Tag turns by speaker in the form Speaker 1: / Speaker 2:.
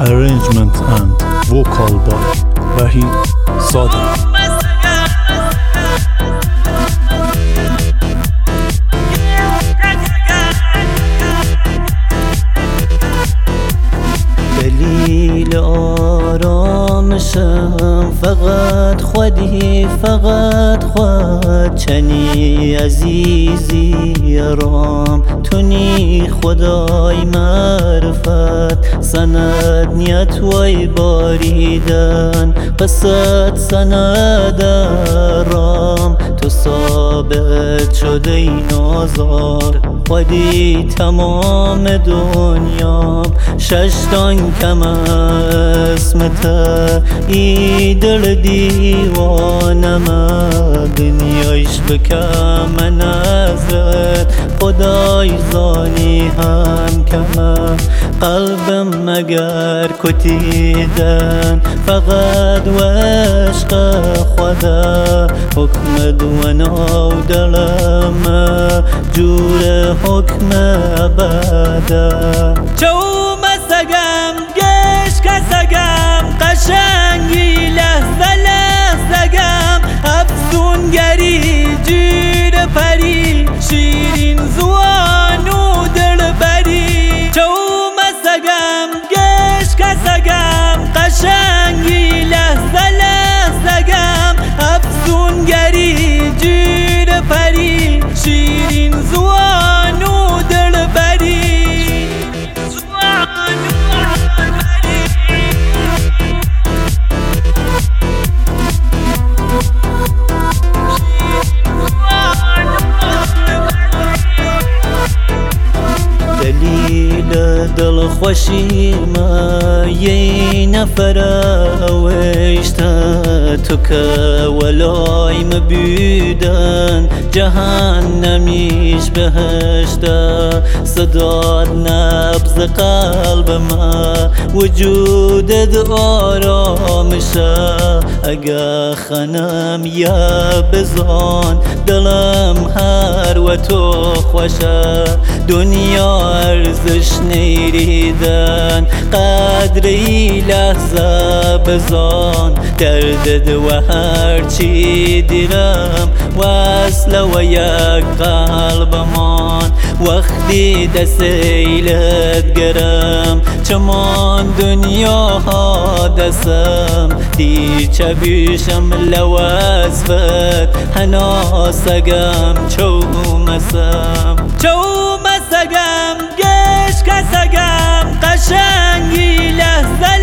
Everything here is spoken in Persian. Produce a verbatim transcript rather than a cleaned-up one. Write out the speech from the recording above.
Speaker 1: Arrangement and vocal by Wahid Sadegh.
Speaker 2: دلیل آرامشم فقط خودی، فقط خود چنی عزیزی رام تونی خدای معرفت سند نیت وی باریدن قصد سند رام تو ثابت شده این آزار خودی تمام دنیا ششتان کم اسمت ای دل دیوانم دنیایش بکم نظرت خدای زانی هم کم قلبم مگر کتیدن فقط و عشق خدا حکم دوناو دلم جور حکم ابدا
Speaker 3: چو مسگم گش کسگم قشنگی لحظه لحظگم افزونگری جیر پری شیرین زوان و دل بری چو مسگم گش کسگم قشنگی لحظه لحظگم افزونگری جیر پری شیرین زوان و دل بری
Speaker 2: دلیل دل خوشی ما یه نفر اوشتا تو که ولای مبیدن جهنمیش بهشتا صداد نبض قلب ما وجودت آرامشه اگه خنم یا بزان دلم هر و تو خوشه دنیا ارزش نیریدن قدری لحظه بزان دردد و هرچی دیرم وصل و یک قلبمان وقتی دستیلت گرم چمان دنیا ها دستم دی چبیشم لوزفت هنا سگم چو مسم
Speaker 3: چو مسگم گش کسگم قشنگی لحظه